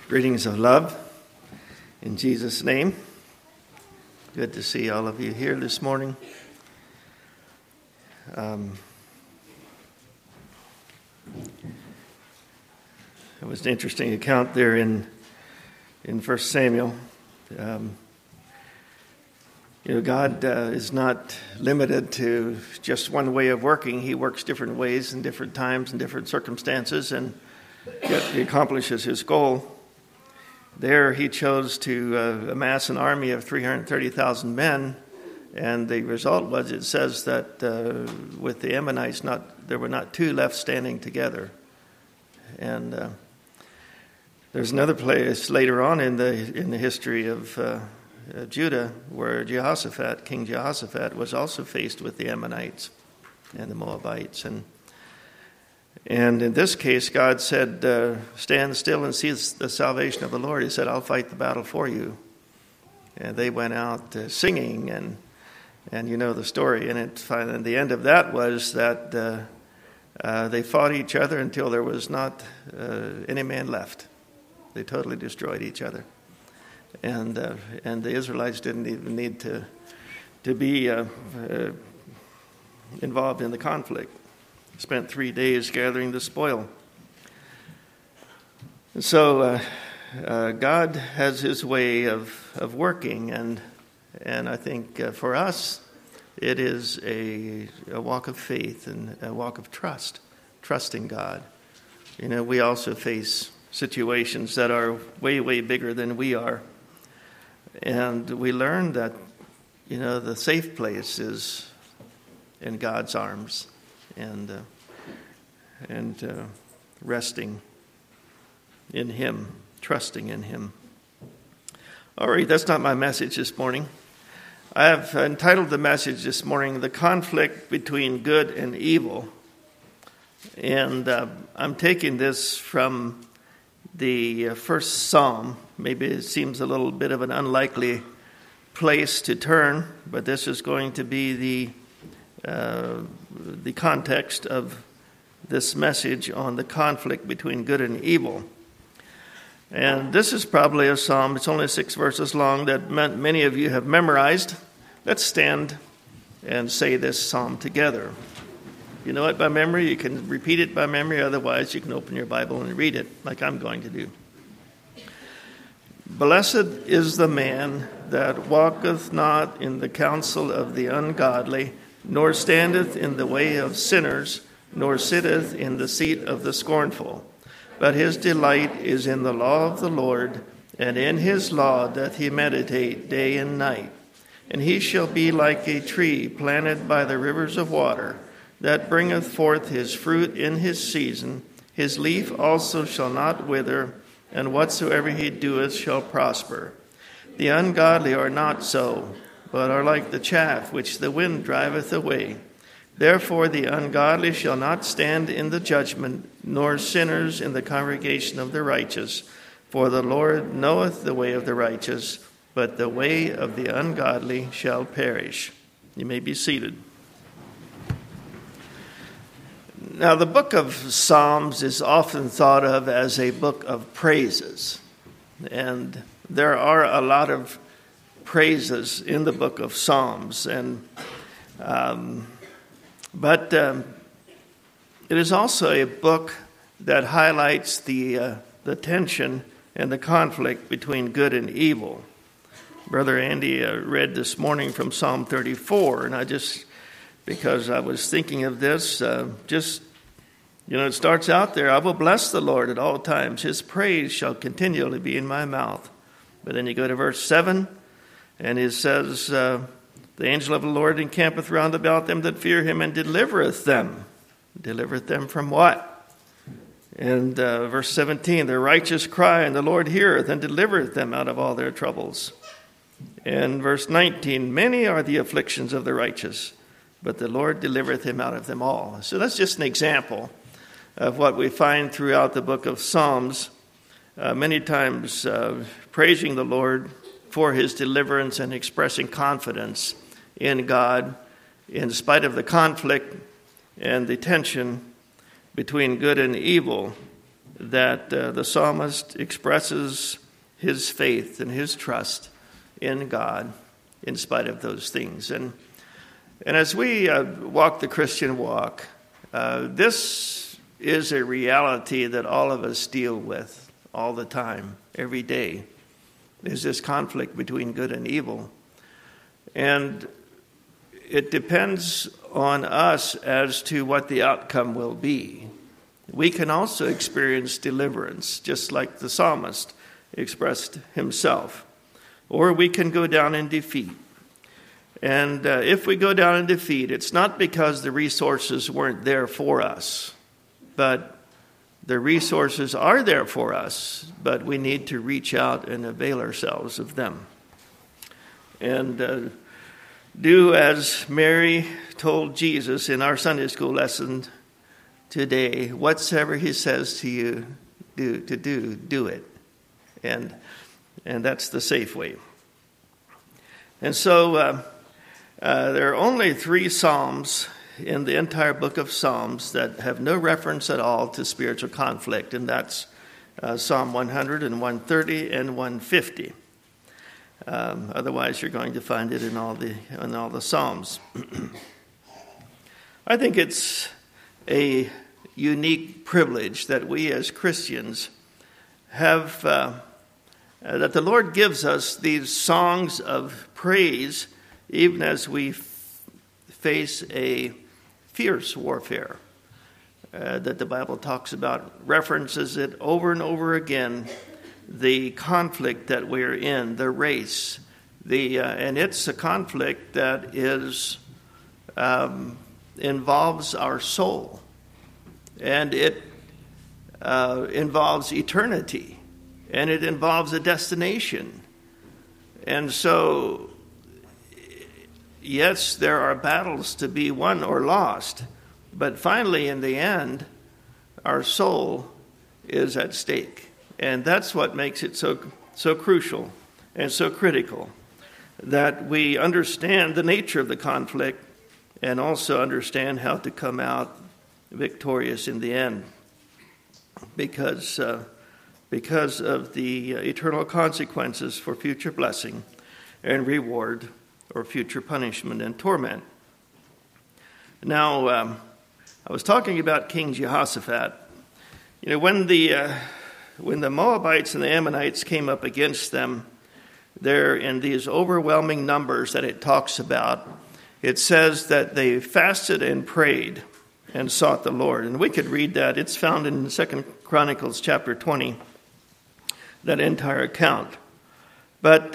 Greetings of love in Jesus' name. Good to see all of you here this morning. It was an interesting account there in 1 Samuel. God is not limited to just one way of working. He works different ways in different times and different circumstances, and yet he accomplishes his goal. There he chose to amass an army of 330,000 men, and the result was, it says that with the Ammonites, there were not two left standing together. And there's another place later on in the history of Judah where King Jehoshaphat was also faced with the Ammonites and the Moabites. And in this case, God said, stand still and see the salvation of the Lord. He said, I'll fight the battle for you. And they went out singing, and you know the story. And the end of that was that they fought each other until there was not any man left. They totally destroyed each other. And the Israelites didn't even need to be involved in the conflict. Spent 3 days gathering the spoil. And so God has his way of working, and I think for us it is a walk of faith and a walk of trusting God. We also face situations that are way, way bigger than we are. And we learn that, the safe place is in God's arms. And resting in him, trusting in him. All right, that's not my message this morning. I have entitled the message this morning, The Conflict Between Good and Evil. And I'm taking this from the first Psalm. Maybe it seems a little bit of an unlikely place to turn, but this is going to be the context of this message on the conflict between good and evil. And this is probably a psalm, it's only 6 verses long, that many of you have memorized. Let's stand and say this psalm together. If you know it by memory, you can repeat it by memory. Otherwise, you can open your Bible and read it like I'm going to do. Blessed is the man that walketh not in the counsel of the ungodly, nor standeth in the way of sinners, nor sitteth in the seat of the scornful. But his delight is in the law of the Lord, and in his law doth he meditate day and night. And he shall be like a tree planted by the rivers of water, that bringeth forth his fruit in his season. His leaf also shall not wither, and whatsoever he doeth shall prosper. The ungodly are not so, but are like the chaff which the wind driveth away. Therefore the ungodly shall not stand in the judgment, nor sinners in the congregation of the righteous. For the Lord knoweth the way of the righteous, but the way of the ungodly shall perish. You may be seated. Now, the book of Psalms is often thought of as a book of praises. And there are a lot of praises in the book of Psalms. But it is also a book that highlights the tension and the conflict between good and evil. Brother Andy read this morning from Psalm 34, and because I was thinking of this, it starts out there, I will bless the Lord at all times. His praise shall continually be in my mouth. But then you go to verse 7, and it says, the angel of the Lord encampeth round about them that fear him, and delivereth them. Delivereth them from what? And verse 17, the righteous cry, and the Lord heareth, and delivereth them out of all their troubles. And verse 19, many are the afflictions of the righteous, but the Lord delivereth him out of them all. So that's just an example of what we find throughout the book of Psalms. Many times praising the Lord for his deliverance and expressing confidence in God in spite of the conflict and the tension between good and evil. that the psalmist expresses his faith and his trust in God in spite of those things. And as we walk the Christian walk, this is a reality that all of us deal with all the time, every day. There's this conflict between good and evil. And it depends on us as to what the outcome will be. We can also experience deliverance, just like the psalmist expressed himself. Or we can go down in defeat. And if we go down in defeat, it's not because the resources weren't there for us, but the resources are there for us, but we need to reach out and avail ourselves of them. And do as Mary told Jesus in our Sunday school lesson today, whatsoever he says to you do it. And that's the safe way. And so there are only 3 psalms in the entire book of Psalms that have no reference at all to spiritual conflict, and that's Psalm 100 and 130 and 150. Otherwise, you're going to find it in all the Psalms. I think it's a unique privilege that we as Christians have, that the Lord gives us these songs of praise even as we face a fierce warfare that the Bible talks about, references it over and over again, the conflict that we're in, the race, and it's a conflict that involves our soul, and it involves eternity, and it involves a destination. And so, yes, there are battles to be won or lost, but finally, in the end, our soul is at stake. And that's what makes it so crucial and so critical, that we understand the nature of the conflict and also understand how to come out victorious in the end, because of the eternal consequences for future blessing and reward or future punishment and torment. Now, I was talking about King Jehoshaphat. You know, when the Moabites and the Ammonites came up against them, they're in these overwhelming numbers that it talks about. It says that they fasted and prayed and sought the Lord. And we could read that. It's found in 2 Chronicles chapter 20, that entire account. But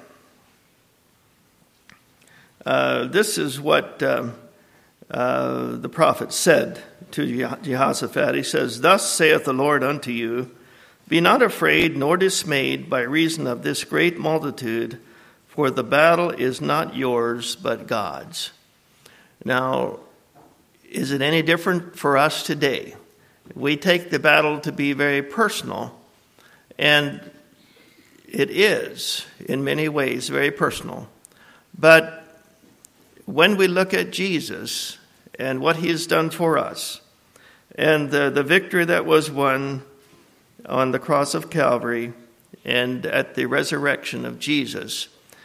this is what the prophet said to Jehoshaphat. He says, "Thus saith the Lord unto you, be not afraid nor dismayed by reason of this great multitude, for the battle is not yours, but God's." Now, is it any different for us today? We take the battle to be very personal, and it is, in many ways, very personal. But when we look at Jesus and what he has done for us, and the victory that was won on the cross of Calvary and at the resurrection of Jesus,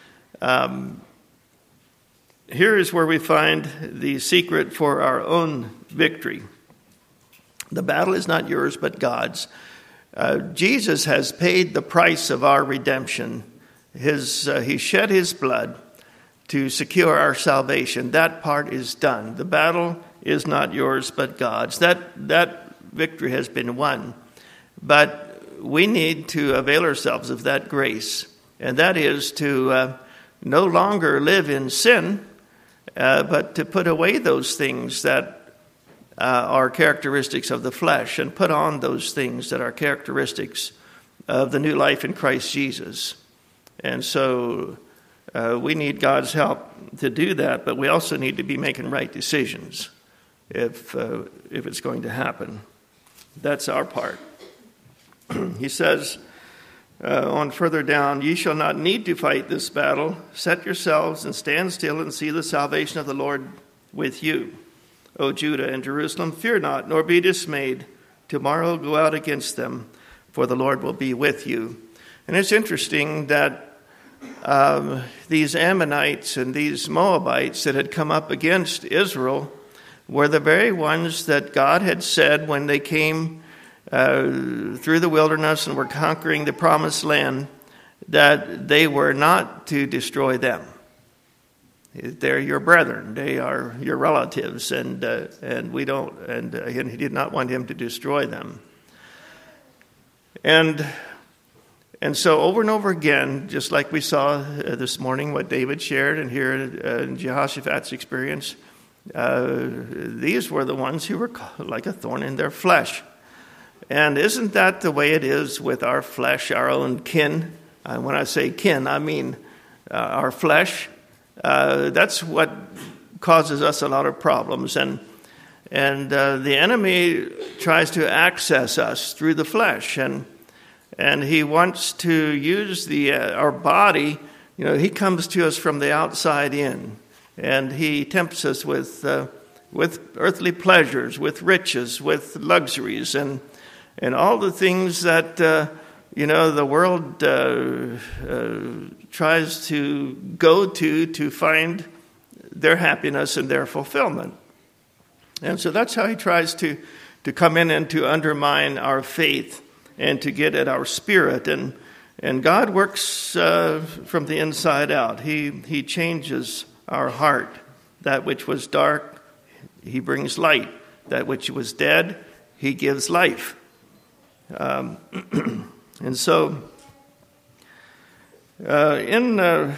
here is where we find the secret for our own victory. The battle is not yours, but God's. Jesus has paid the price of our redemption. He shed his blood to secure our salvation. That part is done. The battle is not yours, but God's. That victory has been won. But we need to avail ourselves of that grace, and that is to no longer live in sin, but to put away those things that are characteristics of the flesh and put on those things that are characteristics of the new life in Christ Jesus. And so we need God's help to do that, but we also need to be making right decisions if it's going to happen. That's our part. He says on further down, "Ye shall not need to fight this battle. Set yourselves and stand still and see the salvation of the Lord with you. O Judah and Jerusalem, fear not, nor be dismayed. Tomorrow go out against them, for the Lord will be with you. And it's interesting that these Ammonites and these Moabites that had come up against Israel were the very ones that God had said when they came through the wilderness and were conquering the promised land, that they were not to destroy them. They're your brethren; they are your relatives, and we don't. And he did not want him to destroy them. And so over and over again, just like we saw this morning, what David shared, and here in Jehoshaphat's experience, these were the ones who were like a thorn in their flesh. And isn't that the way it is with our flesh, our own kin? When I say kin, I mean our flesh. That's what causes us a lot of problems. And the enemy tries to access us through the flesh. And he wants to use our body. You know, he comes to us from the outside in. And he tempts us with earthly pleasures, with riches, with luxuries, and all the things that, the world tries to go to find their happiness and their fulfillment. And so that's how he tries to come in and to undermine our faith and to get at our spirit. And God works from the inside out. He changes our heart. That which was dark, he brings light. That which was dead, he gives life. And so, in the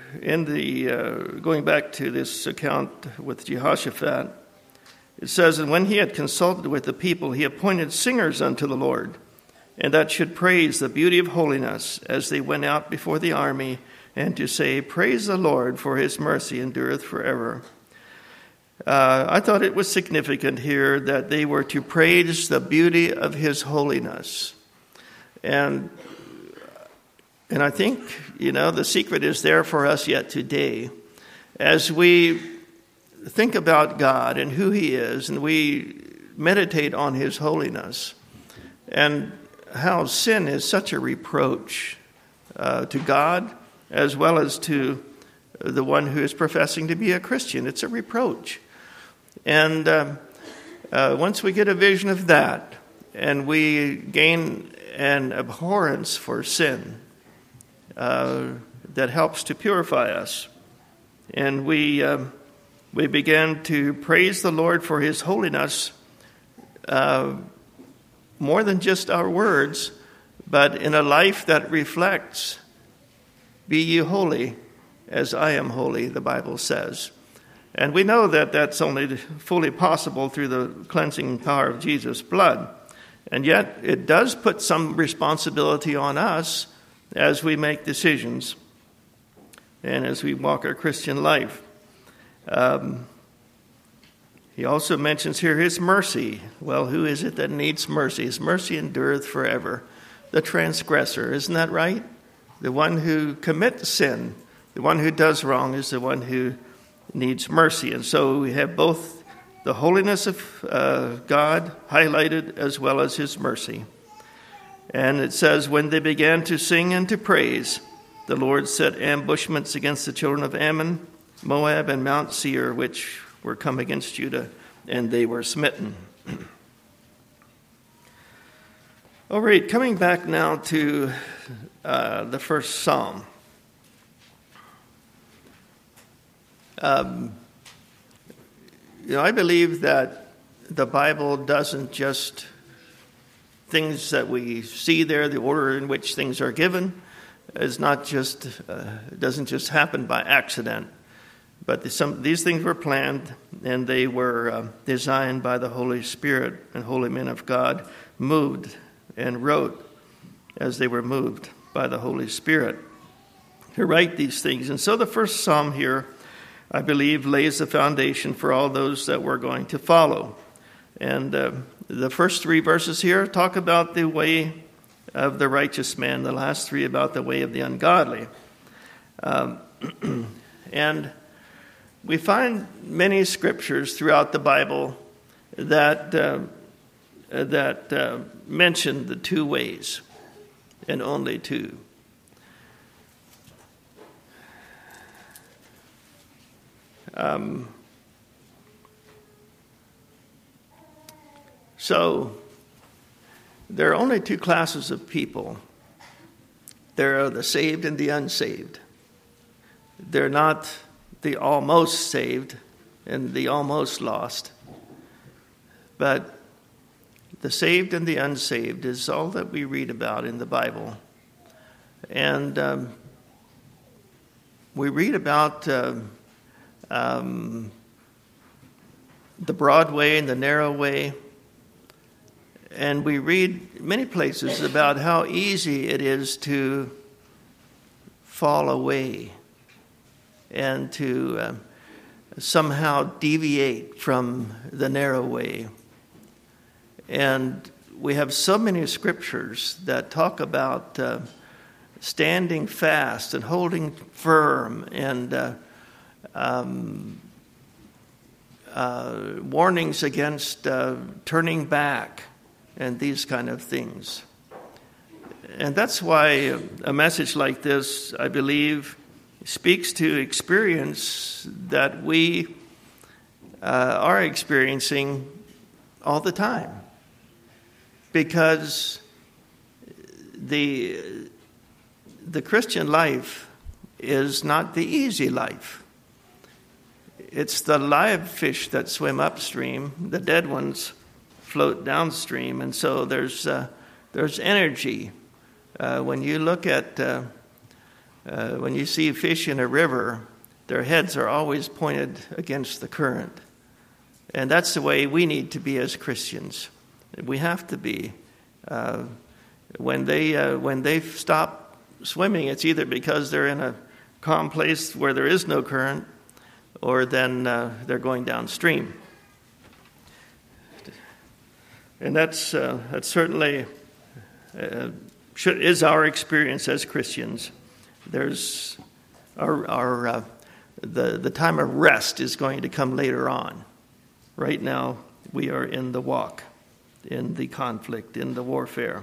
going back to this account with Jehoshaphat, it says, "And when he had consulted with the people, he appointed singers unto the Lord, and that should praise the beauty of holiness as they went out before the army, and to say, Praise the Lord, for his mercy endureth forever." I thought it was significant here that they were to praise the beauty of his holiness. And I think, the secret is there for us yet today. As we think about God and who he is, and we meditate on his holiness, and how sin is such a reproach to God, as well as to the one who is professing to be a Christian. It's a reproach. And once we get a vision of that, and we gain an abhorrence for sin, that helps to purify us, and we begin to praise the Lord for his holiness, more than just our words, but in a life that reflects, "Be ye holy, as I am holy," the Bible says. And we know that that's only fully possible through the cleansing power of Jesus' blood. And yet it does put some responsibility on us as we make decisions and as we walk our Christian life. He also mentions here his mercy. Well, who is it that needs mercy? His mercy endureth forever. The transgressor, isn't that right? The one who commits sin, the one who does wrong, is the one who needs mercy. And so we have both the holiness of God highlighted as well as his mercy. And it says, "When they began to sing and to praise, the Lord set ambushments against the children of Ammon, Moab, and Mount Seir, which were come against Judah, and they were smitten." All right, coming back now to the first psalm. I believe that the Bible doesn't just things that we see there, the order in which things are given, is not just doesn't just happen by accident. But these things were planned, and they were designed by the Holy Spirit, and holy men of God moved and wrote as they were moved by the Holy Spirit to write these things. And so the first psalm here, I believe, lays the foundation for all those that we're going to follow. And the first 3 verses here talk about the way of the righteous man, the last 3 about the way of the ungodly. And we find many scriptures throughout the Bible that that mention the two ways, and only two. So there are only two classes of people. There are the saved and the unsaved. They're not the almost saved and the almost lost. But the saved and the unsaved is all that we read about in the Bible. And we read about the broad way and the narrow way. And we read many places about how easy it is to fall away and to somehow deviate from the narrow way. And we have so many scriptures that talk about standing fast and holding firm and warnings against turning back and these kind of things. And that's why a message like this, I believe, speaks to experience that we are experiencing all the time. Because the Christian life is not the easy life. It's the live fish that swim upstream. The dead ones float downstream, and so there's energy. When you look at when you see fish in a river, their heads are always pointed against the current, and that's the way we need to be as Christians. We have to be. When they stop swimming, it's either because they're in a calm place where there is no current, or then they're going downstream. And that's certainly is our experience as Christians. There's the time of rest is going to come later on. Right now, we are in the walk, in the conflict, in the warfare.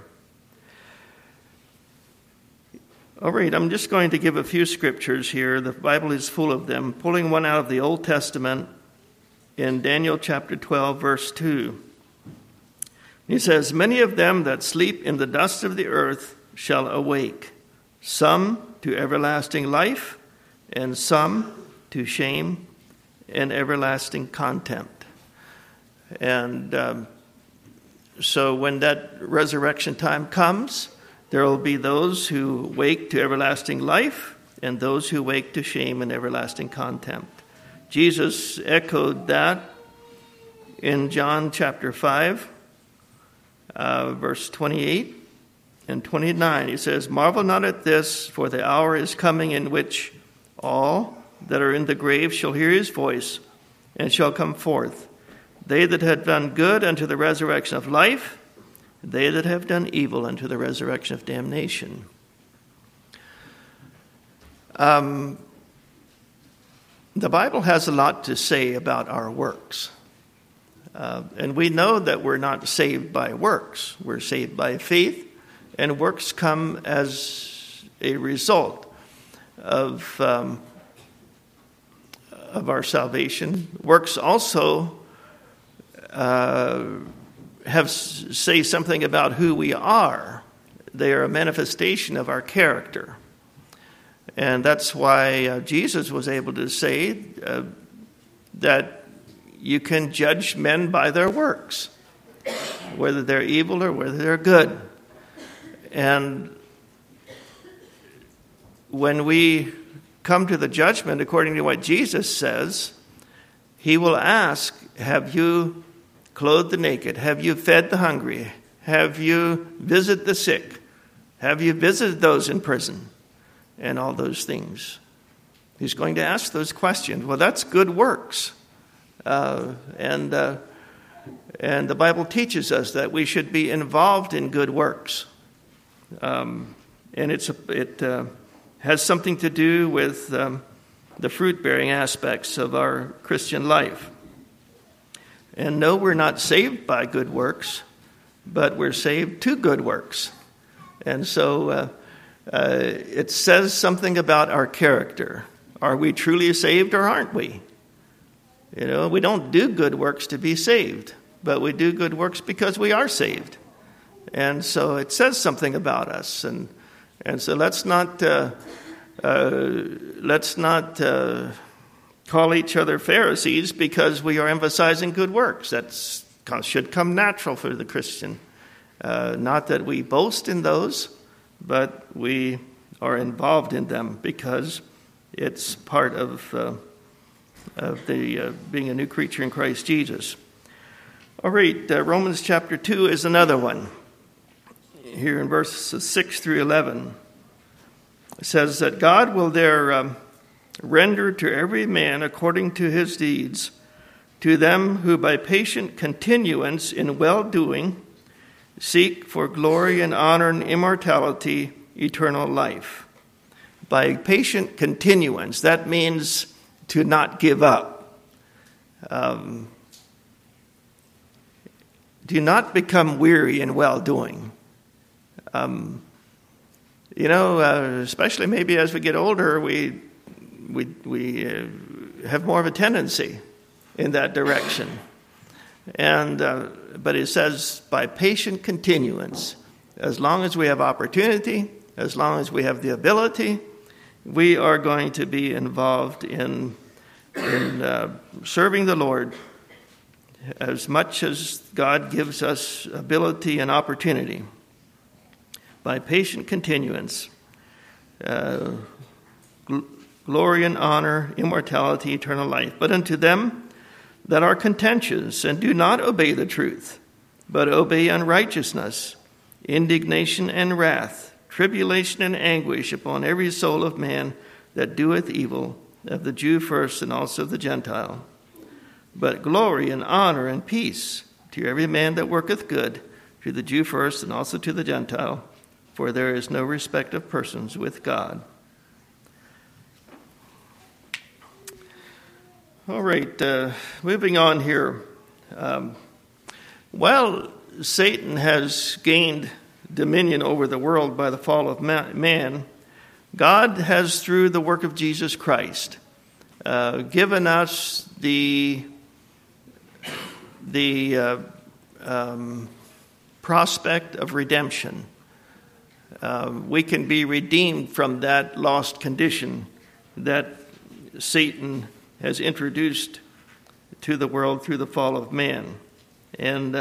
All right, I'm just going to give a few scriptures here. The Bible is full of them. Pulling one out of the Old Testament in Daniel chapter 12, verse 2. He says, "Many of them that sleep in the dust of the earth shall awake, some to everlasting life, and some to shame and everlasting contempt." And so when that resurrection time comes, there will be those who wake to everlasting life and those who wake to shame and everlasting contempt. Jesus echoed that in John chapter 5, verse 28 and 29. He says, "Marvel not at this, for the hour is coming in which all that are in the grave shall hear his voice and shall come forth. They that have done good unto the resurrection of life, they that have done evil unto the resurrection of damnation." The Bible has a lot to say about our works. And we know that we're not saved by works. We're saved by faith, and works come as a result of our salvation. Works also say something about who we are. They are a manifestation of our character. And that's why Jesus was able to say that you can judge men by their works, whether they're evil or whether they're good. And when we come to the judgment, according to what Jesus says, he will ask, have you clothed the naked? Have you fed the hungry? Have you visited the sick? Have you visited those in prison? And all those things. He's going to ask those questions. Well, that's good works. And the Bible teaches us that we should be involved in good works. And it has something to do with the fruit-bearing aspects of our Christian life. And no, we're not saved by good works. but we're saved to good works. And so it says something about our character. Are we truly saved or aren't we? We don't do good works to be saved, but we do good works because we are saved. And so it says something about us. And so let's not call each other Pharisees because we are emphasizing good works. That should come natural for the Christian. Not that we boast in those, but we are involved in them because it's part of the being a new creature in Christ Jesus. All right, Romans chapter 2 is another one. Here in verses 6 through 11, it says that God will there render to every man according to his deeds, to them who by patient continuance in well-doing seek for glory and honor and immortality, eternal life. By patient continuance, that means to not give up. Do not become weary in well-doing. Especially maybe as we get older, we have more of a tendency in that direction. But it says by patient continuance, as long as we have opportunity, as long as we have the ability, we are going to be involved in serving the Lord as much as God gives us ability and opportunity. By patient continuance, glory and honor, immortality, eternal life. But unto them that are contentious and do not obey the truth, but obey unrighteousness, indignation and wrath, tribulation and anguish upon every soul of man that doeth evil, of the Jew first and also of the Gentile. But glory and honor and peace to every man that worketh good, to the Jew first and also to the Gentile. For there is no respect of persons with God. All right, moving on here. While Satan has gained dominion over the world by the fall of man, God has, through the work of Jesus Christ, given us the prospect of redemption. We can be redeemed from that lost condition that Satan has introduced to the world through the fall of man. And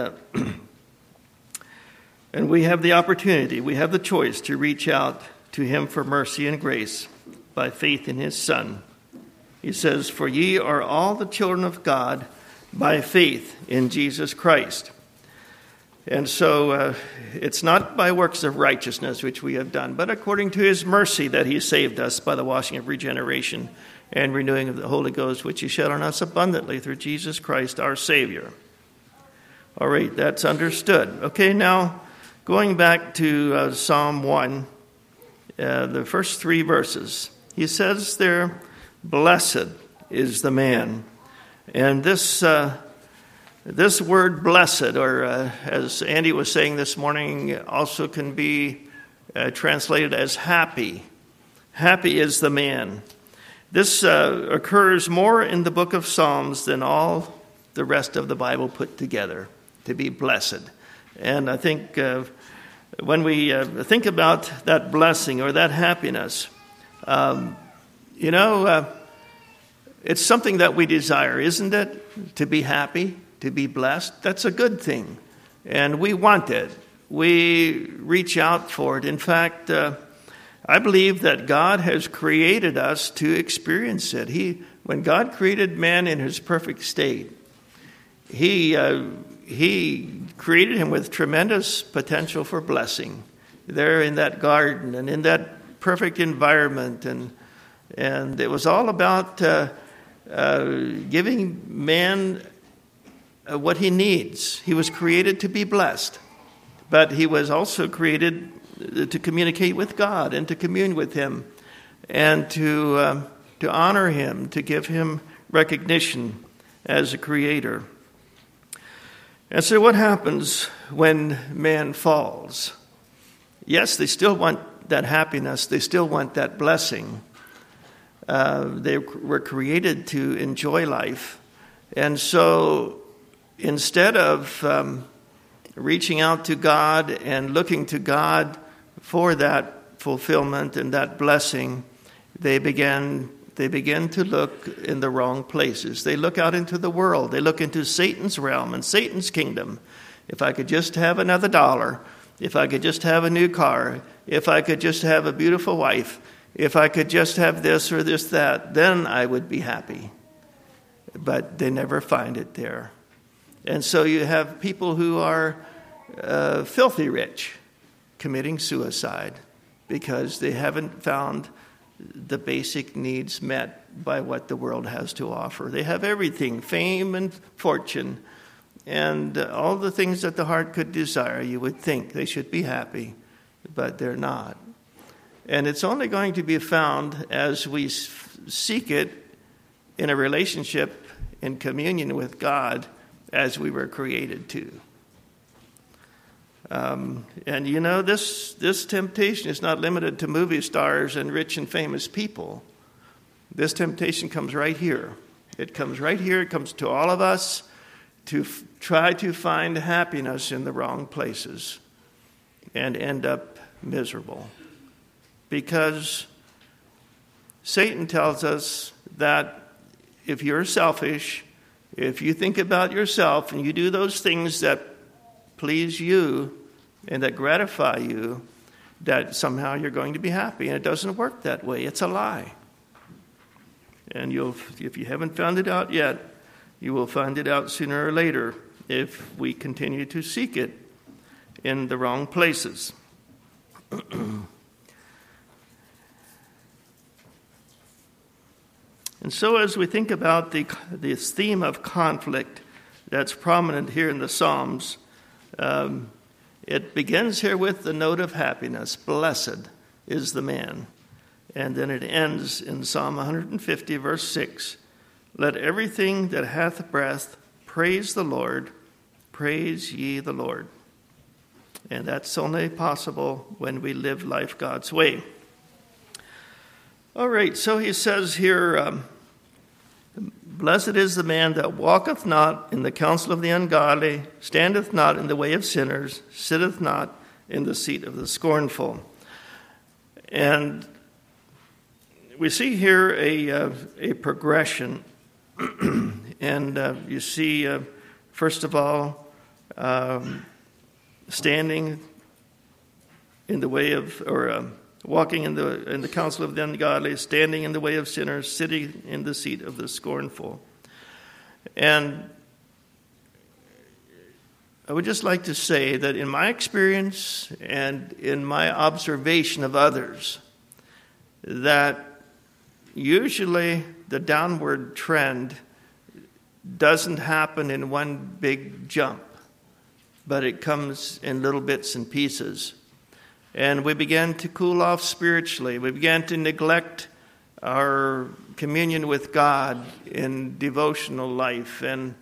we have the opportunity, we have the choice to reach out to him for mercy and grace by faith in his Son. He says, "For ye are all the children of God by faith in Jesus Christ." And so it's not by works of righteousness which we have done, but according to his mercy that he saved us by the washing of regeneration and renewing of the Holy Ghost, which he shed on us abundantly through Jesus Christ our Savior. All right, that's understood. Okay, now going back to Psalm 1, the first 3 verses. He says there, "Blessed is the man." And this word blessed, or as Andy was saying this morning, also can be translated as happy. Happy is the man. This occurs more in the book of Psalms than all the rest of the Bible put together, to be blessed. And I think when we think about that blessing or that happiness, it's something that we desire, isn't it? To be happy, to be blessed. That's a good thing. And we want it. We reach out for it. In fact, I believe that God has created us to experience it. When God created man in his perfect state, He created him with tremendous potential for blessing there in that garden and in that perfect environment. And it was all about giving man what he needs. He was created to be blessed, but he was also created to communicate with God and to commune with him and to honor him, to give him recognition as a creator. And so what happens when man falls? Yes, they still want that happiness. They still want that blessing. They were created to enjoy life. And so instead of reaching out to God and looking to God for that fulfillment and that blessing, they begin to look in the wrong places. They look out into the world. They look into Satan's realm and Satan's kingdom. If I could just have another dollar, if I could just have a new car, if I could just have a beautiful wife, if I could just have this or this, that, then I would be happy. But they never find it there. And so you have people who are filthy rich committing suicide because they haven't found the basic needs met by what the world has to offer. They have everything, fame and fortune, and all the things that the heart could desire. You would think they should be happy, but they're not. And it's only going to be found as we seek it in a relationship, in communion with God, as we were created to. And you know, this temptation is not limited to movie stars and rich and famous people. This temptation comes right here. It comes right here. It comes to all of us to try to find happiness in the wrong places and end up miserable. Because Satan tells us that if you're selfish, if you think about yourself and you do those things that please you and that gratify you, that somehow you're going to be happy. And it doesn't work that way. It's a lie. And if you haven't found it out yet, you will find it out sooner or later if we continue to seek it in the wrong places. And so as we think about this theme of conflict that's prominent here in the Psalms, it begins here with the note of happiness. Blessed is the man. And then it ends in Psalm 150, verse 6. Let everything that hath breath praise the Lord. Praise ye the Lord. And that's only possible when we live life God's way. All right, so he says here, blessed is the man that walketh not in the counsel of the ungodly, standeth not in the way of sinners, sitteth not in the seat of the scornful. And we see here a progression. And you see, first of all, standing in the way of, or walking in the counsel of the ungodly, standing in the way of sinners, sitting in the seat of the scornful. And I would just like to say that in my experience and in my observation of others, that usually the downward trend doesn't happen in one big jump, but it comes in little bits and pieces. And we began to cool off spiritually. We began to neglect our communion with God in devotional life, and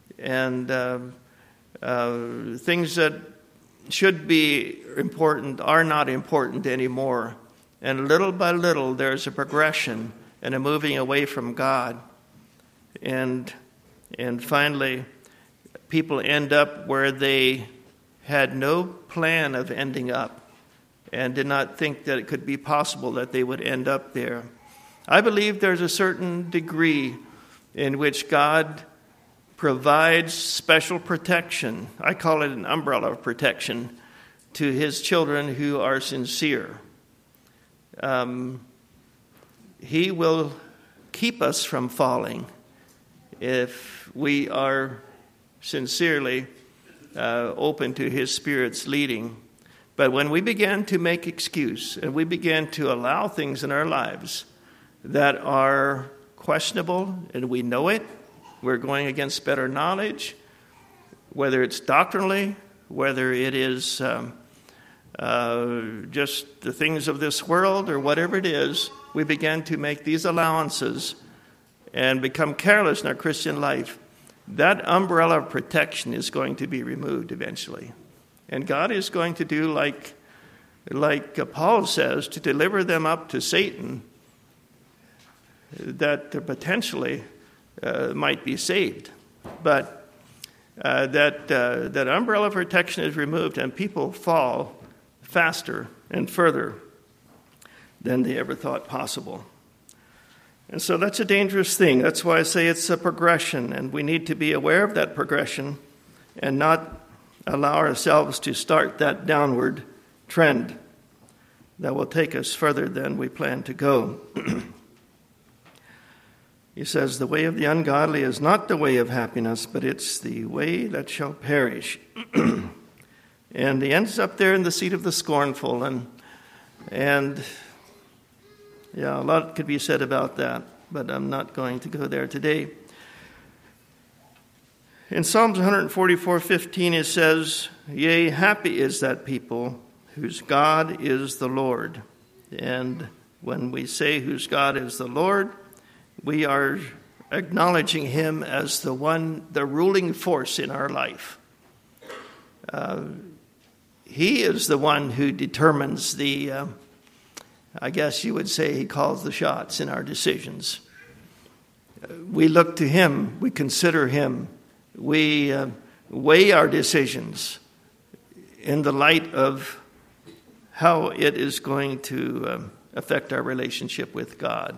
things that should be important are not important anymore. And little by little, there's a progression and a moving away from God. And finally, people end up where they had no plan of ending up and did not think that it could be possible that they would end up there. I believe there's a certain degree in which God provides special protection. I call it an umbrella of protection to his children who are sincere. He will keep us from falling if we are sincerely open to his Spirit's leading. But when we begin to make excuse and we begin to allow things in our lives that are questionable and we know it, we're going against better knowledge, whether it's doctrinally, whether it is just the things of this world or whatever it is, we begin to make these allowances and become careless in our Christian life. that umbrella of protection is going to be removed eventually. And God is going to do like Paul says, to deliver them up to Satan that potentially might be saved. But that umbrella of protection is removed and people fall faster and further than they ever thought possible. And so that's a dangerous thing. That's why I say it's a progression, and we need to be aware of that progression and not allow ourselves to start that downward trend that will take us further than we plan to go. He says, the way of the ungodly is not the way of happiness, but it's the way that shall perish. And he ends up there in the seat of the scornful, and yeah, a lot could be said about that, but I'm not going to go there today. In Psalms 144:15, it says, yea, happy is that people whose God is the Lord. And when we say whose God is the Lord, we are acknowledging him as the ruling force in our life. He is the one who determines I guess you would say he calls the shots in our decisions. We look to him, we consider him, we weigh our decisions in the light of how it is going to affect our relationship with God.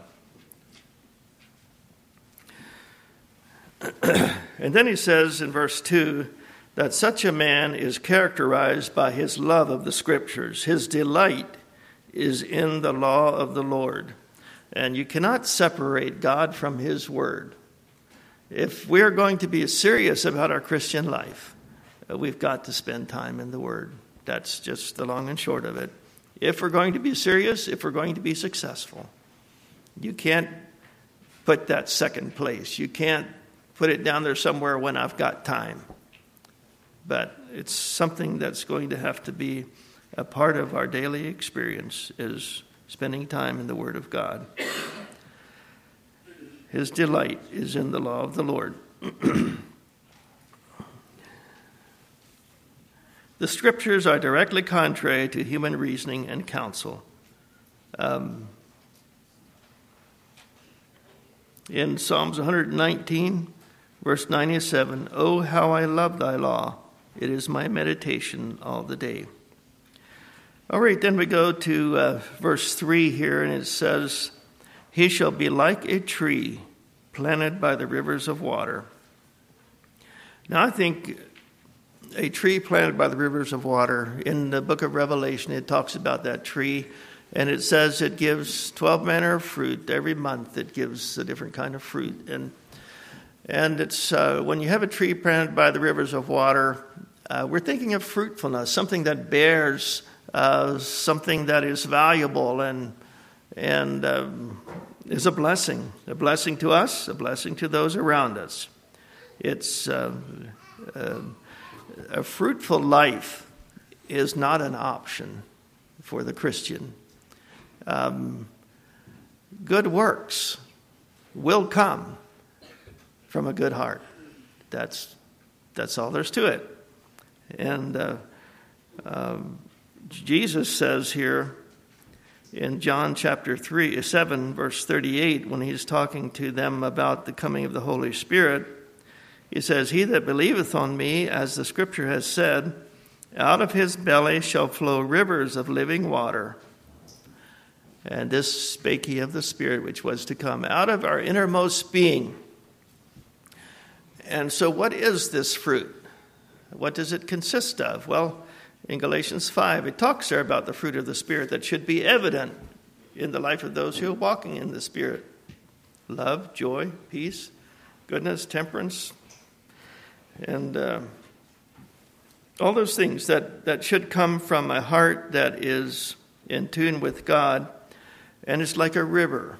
And then he says in verse 2 that such a man is characterized by his love of the Scriptures. His delight is in the law of the Lord. And you cannot separate God from his word. If we're going to be serious about our Christian life, we've got to spend time in the word. That's just the long and short of it. If we're going to be serious, if we're going to be successful, you can't put that second place. You can't put it down there somewhere when I've got time. But it's something that's going to have to be a part of our daily experience, is spending time in the Word of God. His delight is in the law of the Lord. The Scriptures are directly contrary to human reasoning and counsel. In Psalms 119, verse 97, oh, how I love thy law. It is my meditation all the day. All right, then we go to verse 3 here, and it says, he shall be like a tree planted by the rivers of water. Now, I think a tree planted by the rivers of water, in the book of Revelation, it talks about that tree, and it says it gives 12 manner of fruit. Every month it gives a different kind of fruit. And it's when you have a tree planted by the rivers of water, we're thinking of fruitfulness, something that bears, something that is valuable and is a blessing to us, a blessing to those around us. It's a fruitful life is not an option for the Christian. Good works will come from a good heart. That's all there's to it. And Jesus says here in John chapter 7, verse 38, when he's talking to them about the coming of the Holy Spirit, he says, he that believeth on me, as the Scripture has said, out of his belly shall flow rivers of living water. And this spake he of the Spirit which was to come, out of our innermost being. And so what is this fruit? What does it consist of? Well, in Galatians 5, it talks there about the fruit of the Spirit that should be evident in the life of those who are walking in the Spirit. Love, joy, peace, goodness, temperance, and all those things that should come from a heart that is in tune with God. And it's like a river.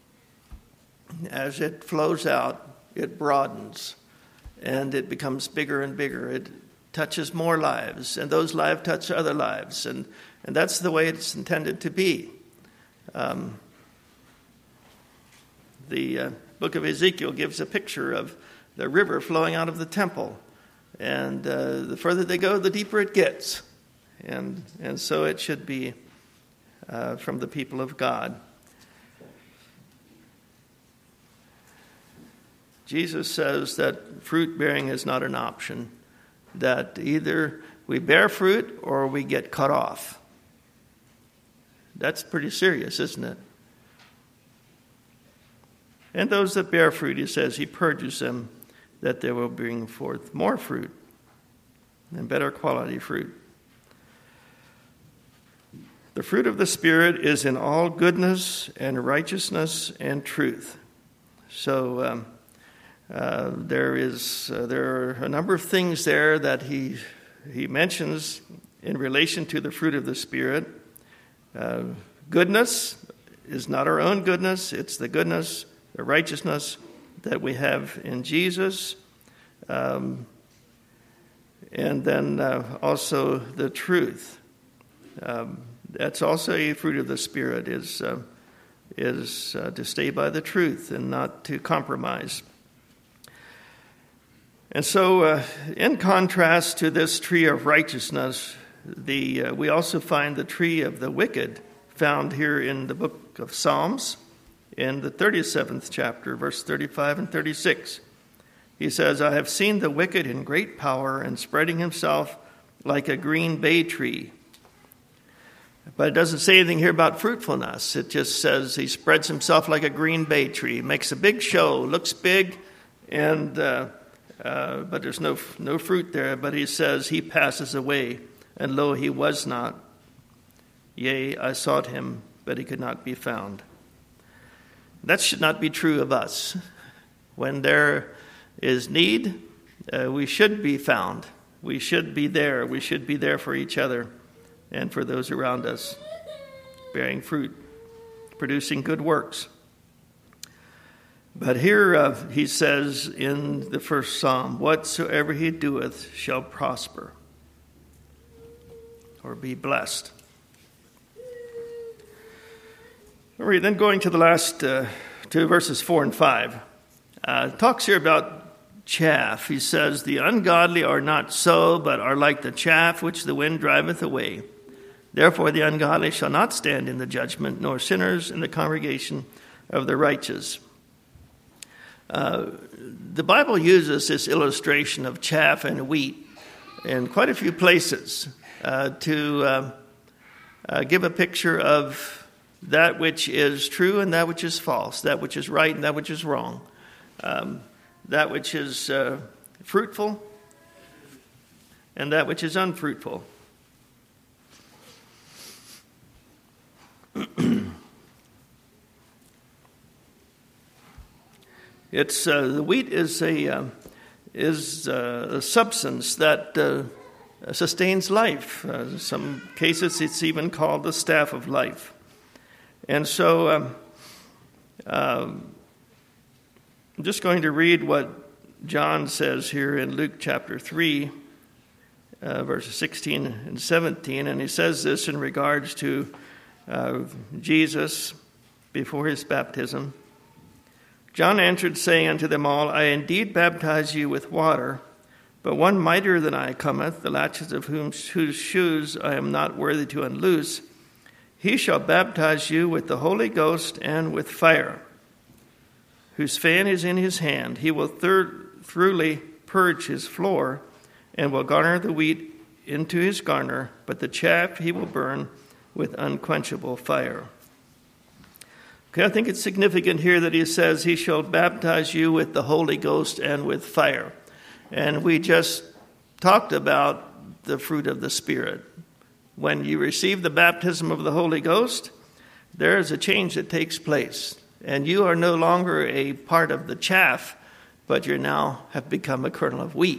As it flows out, it broadens, and it becomes bigger and bigger. It touches more lives, and those lives touch other lives, and that's the way it's intended to be. The book of Ezekiel gives a picture of the river flowing out of the temple. And the further they go, the deeper it gets. And so it should be from the people of God. Jesus says that fruit bearing is not an option, that either we bear fruit or we get cut off. That's pretty serious, isn't it? And those that bear fruit, he says, he purges them, that they will bring forth more fruit and better quality fruit. The fruit of the Spirit is in all goodness and righteousness and truth. So there are a number of things there that he mentions in relation to the fruit of the Spirit. Goodness is not our own goodness. It's the goodness, the righteousness that we have in Jesus. And then also the truth. That's also a fruit of the Spirit, is to stay by the truth and not to compromise. And so, in contrast to this tree of righteousness, we also find the tree of the wicked found here in the book of Psalms, in the 37th chapter, verse 35 and 36. He says, I have seen the wicked in great power and spreading himself like a green bay tree. But it doesn't say anything here about fruitfulness. It just says he spreads himself like a green bay tree, makes a big show, looks big, and but there's no fruit there. But he says he passes away, and lo, he was not. Yea, I sought him, but he could not be found. That should not be true of us. When there is need, we should be found. We should be there. We should be there for each other and for those around us, bearing fruit, producing good works. But here he says in the first psalm, whatsoever he doeth shall prosper or be blessed. All right, then going to the last two verses 4 and 5. Talks here about chaff. He says, the ungodly are not so, but are like the chaff which the wind driveth away. Therefore the ungodly shall not stand in the judgment, nor sinners in the congregation of the righteous. The Bible uses this illustration of chaff and wheat in quite a few places to give a picture of that which is true and that which is false, that which is right and that which is wrong, that which is fruitful and that which is unfruitful. It's the wheat is a substance that sustains life. In some cases, it's even called the staff of life. And so, I'm just going to read what John says here in Luke chapter 3, verses 16 and 17, and he says this in regards to Jesus before his baptism. John answered, saying unto them all, I indeed baptize you with water, but one mightier than I cometh, the latches of whose shoes I am not worthy to unloose. He shall baptize you with the Holy Ghost and with fire, whose fan is in his hand. He will thoroughly purge his floor, and will garner the wheat into his garner, but the chaff he will burn with unquenchable fire. Okay, I think it's significant here that he says he shall baptize you with the Holy Ghost and with fire. And we just talked about the fruit of the Spirit. When you receive the baptism of the Holy Ghost, there is a change that takes place. And you are no longer a part of the chaff, but you now have become a kernel of wheat.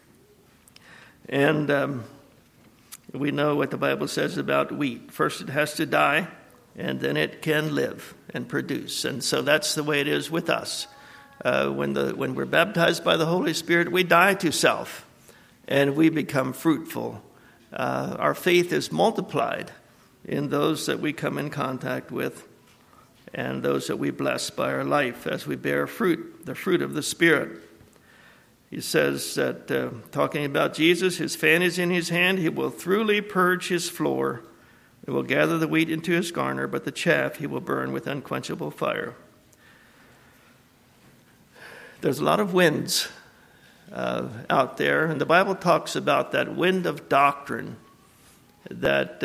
And we know what the Bible says about wheat. First it has to die, and then it can live and produce. And so that's the way it is with us. When we're baptized by the Holy Spirit, we die to self, and we become fruitful. Our faith is multiplied in those that we come in contact with and those that we bless by our life as we bear fruit, the fruit of the Spirit. He says that, talking about Jesus, his fan is in his hand. He will thoroughly purge his floor. He will gather the wheat into his garner, but the chaff he will burn with unquenchable fire. There's a lot of winds out there, and the Bible talks about that wind of doctrine that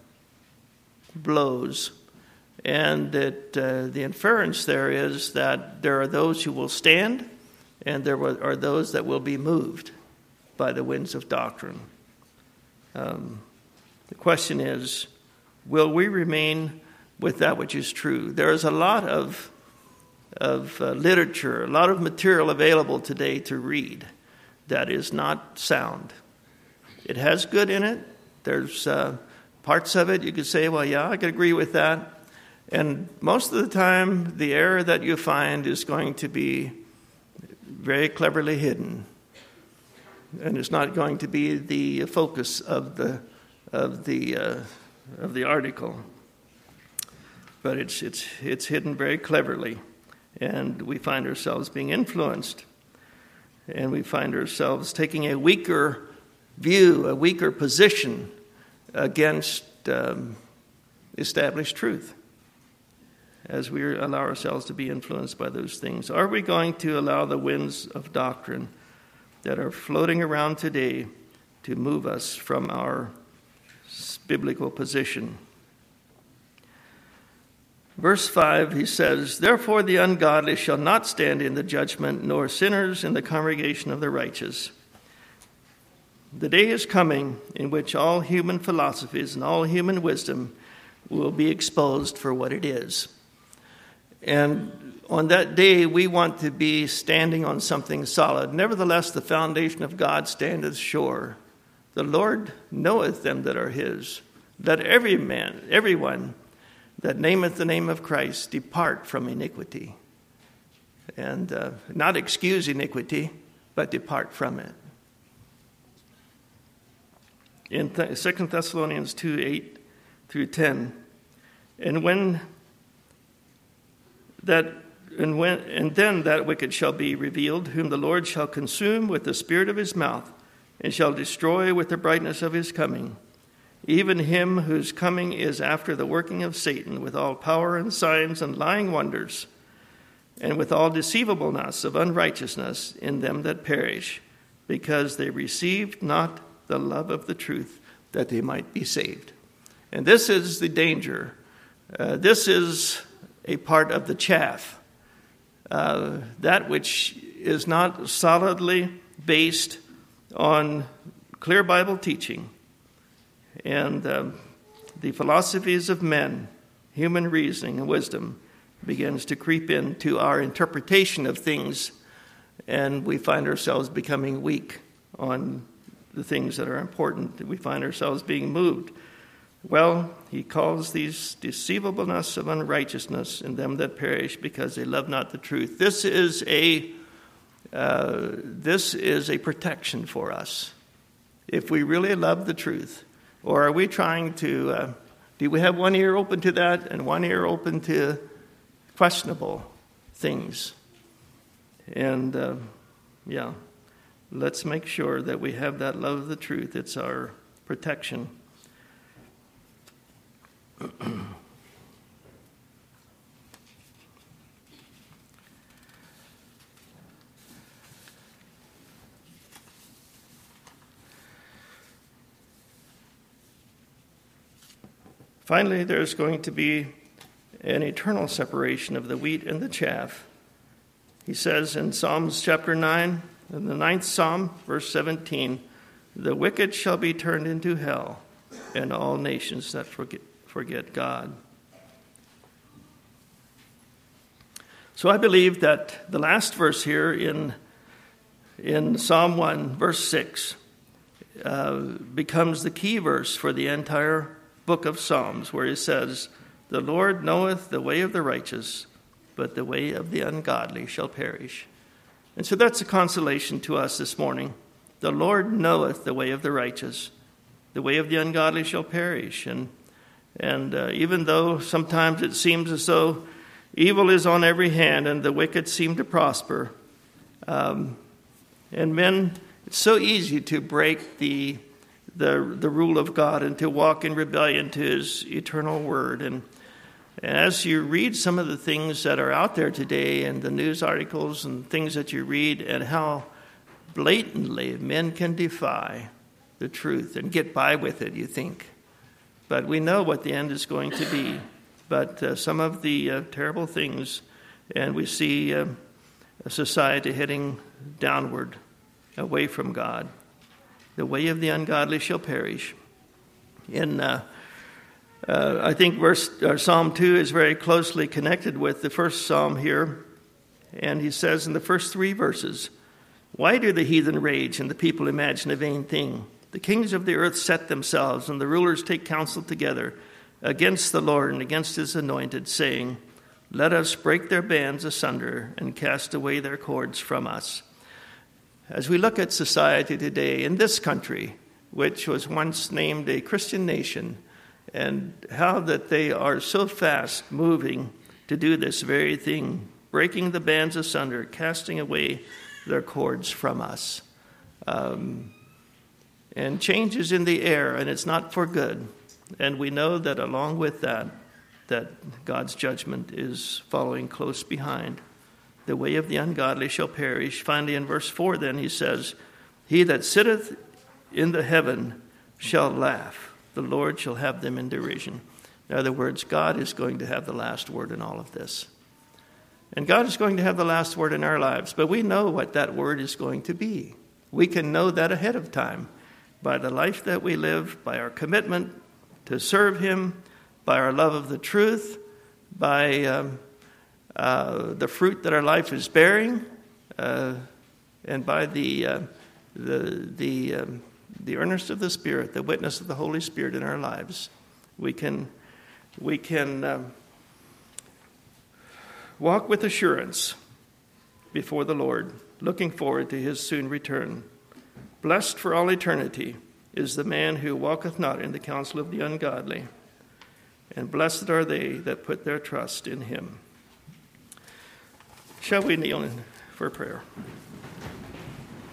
blows. And that the inference there is that there are those who will stand, and there are those that will be moved by the winds of doctrine. The question is, will we remain with that which is true? There is a lot of literature, a lot of material available today to read that is not sound. It has good in it. There's parts of it you could say, well, yeah, I could agree with that. And most of the time, the error that you find is going to be very cleverly hidden, and it's not going to be the focus of the article. But it's hidden very cleverly, and we find ourselves being influenced, and we find ourselves taking a weaker view, a weaker position against established truth, as we allow ourselves to be influenced by those things. Are we going to allow the winds of doctrine that are floating around today to move us from our biblical position? Verse 5, he says, "Therefore the ungodly shall not stand in the judgment, nor sinners in the congregation of the righteous. The day is coming in which all human philosophies and all human wisdom will be exposed for what it is." And on that day, we want to be standing on something solid. "Nevertheless, the foundation of God standeth sure. The Lord knoweth them that are his. Let everyone that nameth the name of Christ depart from iniquity." And not excuse iniquity, but depart from it. In 2 Thessalonians 2, 8 through 10, And then that wicked shall be revealed, whom the Lord shall consume with the spirit of his mouth, and shall destroy with the brightness of his coming, even him whose coming is after the working of Satan, with all power and signs and lying wonders, and with all deceivableness of unrighteousness in them that perish, because they received not the love of the truth, that they might be saved. And this is the danger. This is a part of the chaff, that which is not solidly based on clear Bible teaching, and the philosophies of men, human reasoning and wisdom, begins to creep into our interpretation of things, and we find ourselves becoming weak on the things that are important. We find ourselves being moved. Well, he calls these deceivableness of unrighteousness in them that perish, because they love not the truth. This is a protection for us, if we really love the truth. Or are we trying to? Do we have one ear open to that and one ear open to questionable things? And let's make sure that we have that love of the truth. It's our protection. Finally, there's going to be an eternal separation of the wheat and the chaff. He says in Psalms chapter 9, in the 9th Psalm, verse 17, "The wicked shall be turned into hell, and all nations that forget God." So I believe that the last verse here in Psalm 1, verse 6, becomes the key verse for the entire book of Psalms, where he says, "The Lord knoweth the way of the righteous, but the way of the ungodly shall perish." And so that's a consolation to us this morning. The Lord knoweth the way of the righteous, the way of the ungodly shall perish. And even though sometimes it seems as though evil is on every hand and the wicked seem to prosper, And men, it's so easy to break the rule of God and to walk in rebellion to his eternal word. And as you read some of the things that are out there today and the news articles and things that you read, and how blatantly men can defy the truth and get by with it, you think. But we know what the end is going to be. But some of the terrible things, and we see a society heading downward, away from God. The way of the ungodly shall perish. I think Psalm 2 is very closely connected with the first psalm here. And he says in the first 3 verses, "Why do the heathen rage and the people imagine a vain thing? The kings of the earth set themselves, and the rulers take counsel together against the Lord and against his anointed, saying, Let us break their bands asunder and cast away their cords from us." As we look at society today in this country, which was once named a Christian nation, and how that they are so fast moving to do this very thing, breaking the bands asunder, casting away their cords from us. And change is in the air, and it's not for good. And we know that along with that God's judgment is following close behind. The way of the ungodly shall perish. Finally, in verse 4, then, he says, "He that sitteth in the heaven shall laugh. The Lord shall have them in derision." In other words, God is going to have the last word in all of this. And God is going to have the last word in our lives. But we know what that word is going to be. We can know that ahead of time by the life that we live, by our commitment to serve him, by our love of the truth, by the fruit that our life is bearing, and by the earnest of the Spirit, the witness of the Holy Spirit in our lives. We can walk with assurance before the Lord, looking forward to his soon return. Blessed for all eternity is the man who walketh not in the counsel of the ungodly, and blessed are they that put their trust in him. Shall we kneel for prayer?